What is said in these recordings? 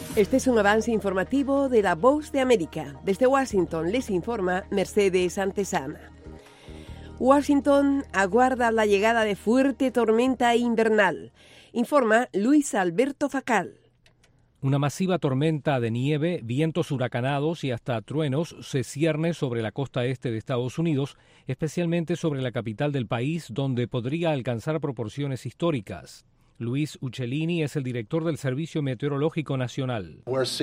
Este es un avance informativo de La Voz de América. Desde Washington les informa Mercedes Antesana. Washington aguarda la llegada de fuerte tormenta invernal. Informa Luis Alberto Facal. Una masiva tormenta de nieve, vientos huracanados y hasta truenos se cierne sobre la costa este de Estados Unidos, especialmente sobre la capital del país, donde podría alcanzar proporciones históricas. Luis Uccellini es el director del Servicio Meteorológico Nacional.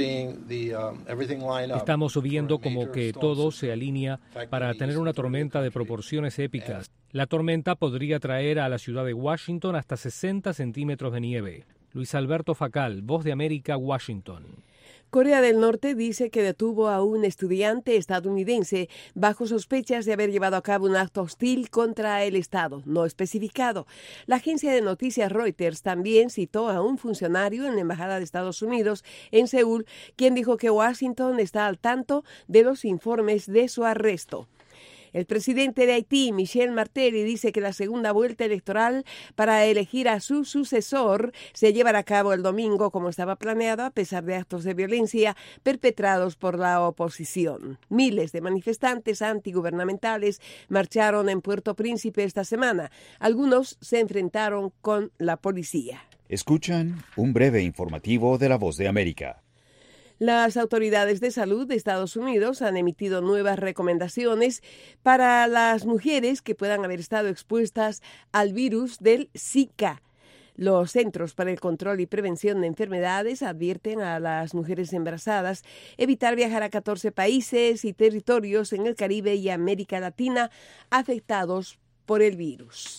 Estamos viendo como que todo se alinea para tener una tormenta de proporciones épicas. La tormenta podría traer a la ciudad de Washington hasta 60 centímetros de nieve. Luis Alberto Facal, Voz de América, Washington. Corea del Norte dice que detuvo a un estudiante estadounidense bajo sospechas de haber llevado a cabo un acto hostil contra el Estado, no especificado. La agencia de noticias Reuters también citó a un funcionario en la Embajada de Estados Unidos en Seúl, quien dijo que Washington está al tanto de los informes de su arresto. El presidente de Haití, Michel Martelly, dice que la segunda vuelta electoral para elegir a su sucesor se llevará a cabo el domingo como estaba planeado, a pesar de actos de violencia perpetrados por la oposición. Miles de manifestantes antigubernamentales marcharon en Puerto Príncipe esta semana. Algunos se enfrentaron con la policía. Escuchan un breve informativo de La Voz de América. Las autoridades de salud de Estados Unidos han emitido nuevas recomendaciones para las mujeres que puedan haber estado expuestas al virus del Zika. Los Centros para el Control y Prevención de Enfermedades advierten a las mujeres embarazadas evitar viajar a 14 países y territorios en el Caribe y América Latina afectados por el virus.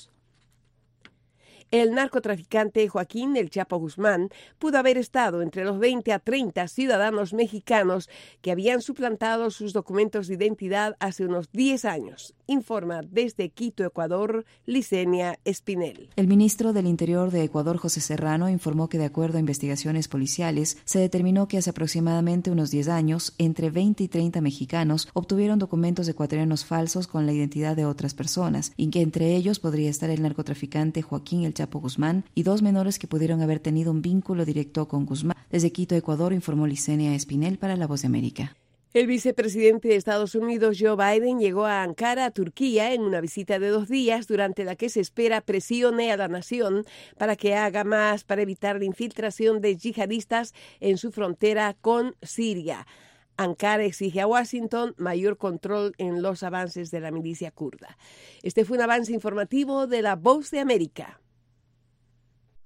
El narcotraficante Joaquín El Chapo Guzmán pudo haber estado entre los 20 a 30 ciudadanos mexicanos que habían suplantado sus documentos de identidad hace unos 10 años. Informa desde Quito, Ecuador, Licenia Espinel. El ministro del Interior de Ecuador, José Serrano, informó que de acuerdo a investigaciones policiales, se determinó que hace aproximadamente unos 10 años, entre 20 y 30 mexicanos obtuvieron documentos ecuatorianos falsos con la identidad de otras personas, y que entre ellos podría estar el narcotraficante Joaquín El Chapo Guzmán y dos menores que pudieron haber tenido un vínculo directo con Guzmán. Desde Quito, Ecuador, informó Licenia Espinel para La Voz de América. El vicepresidente de Estados Unidos, Joe Biden, llegó a Ankara, Turquía, en una visita de 2 días, durante la que se espera presione a la nación para que haga más para evitar la infiltración de yihadistas en su frontera con Siria. Ankara exige a Washington mayor control en los avances de la milicia kurda. Este fue un avance informativo de La Voz de América.